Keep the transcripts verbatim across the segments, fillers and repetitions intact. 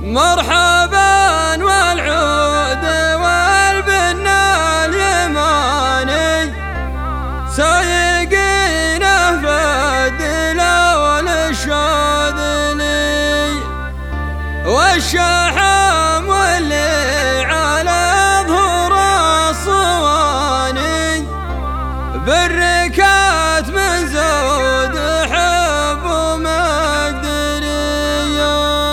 مرحبا والعود والبنا اليماني سايقينه فالدلا والشاذلي والشحم واللي على ظهور الصواني بالركات من زود حب ومقدرية.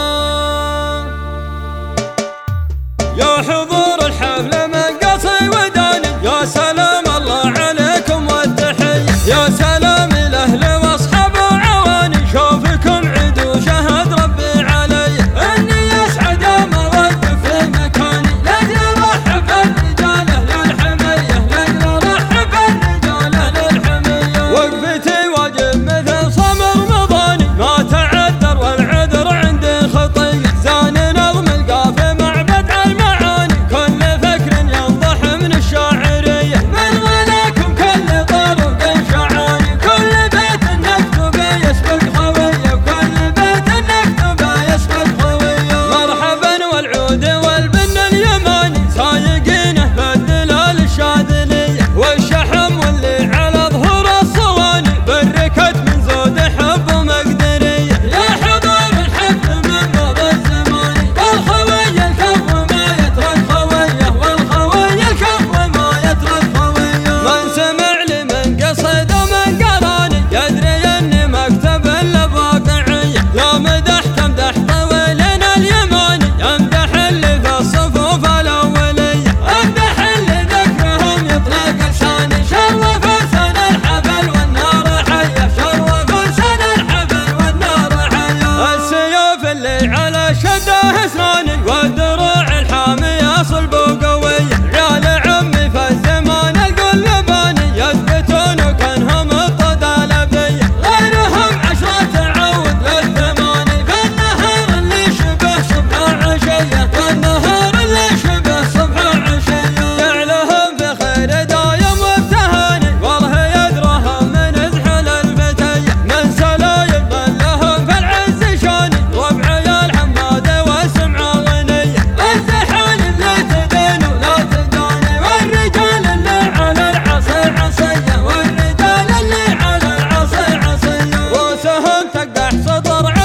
يا حضور الحفل من قصي وداني يا سلام الله عليكم والتحية، يا سلام الأهل واصحاب وعواني شوفكم عيد وشهد ربي علي اني اسعد ما وقف في مكاني لاجل ارحب الرجال اهل الحمية، لاجل ارحب الرجال اهل الحمية. وقفتي واجب مثل صوم رمضاني ما تعذر والعذر عندي خطية، زان نظم القافية مع بدع المعاني كل فكر ينضح من الشاعرية من غناكم كل طرق شعاني كل بيت نكتب يسبق خوية وكل بيت نكتب يسبق خوية. مرحبا والعود والبن اليماني سايقينه بالدلال الشاذلية والشحم واللي على ظهور الصواني بالركت من زود حب ومقدرية. يا حضور الحفل من مضى الزماني والخوية الكف وما يترك خوية والخوية الكف وما يترك خوية. من سمع لي من قصيد ومن قراني يدري اني مكتب الواقعية، يا مدح تمدح طويلنا اليماني يمدح اللي في الصفوف الاولية امدح اللي ذكرهم يطلق لساني شرف فرسان الحفل والنار حية شرف فرسان الحفل والنار حية. السيوف اللي على شده اسناني والدروع الحامية صلب وقوية عيال عمي في الزمان القلباني يثبتون كانهم الطدا لبية غيرهم عشرة تعود للثماني في النهار اللي شبه صبح عشية والنهار اللي شبه صبح عشية. جعلهم بخير دايم وابتهاني والله يدرهم من ازحل الفتية من سلايم ظلهم في العز شاني وبعيال حمادة وسمعة غنية الزحان اللي تدين ولا تداني والرجال اللي على العصي عصية والرجال اللي على العصي عصية. روسهم تقدح سطر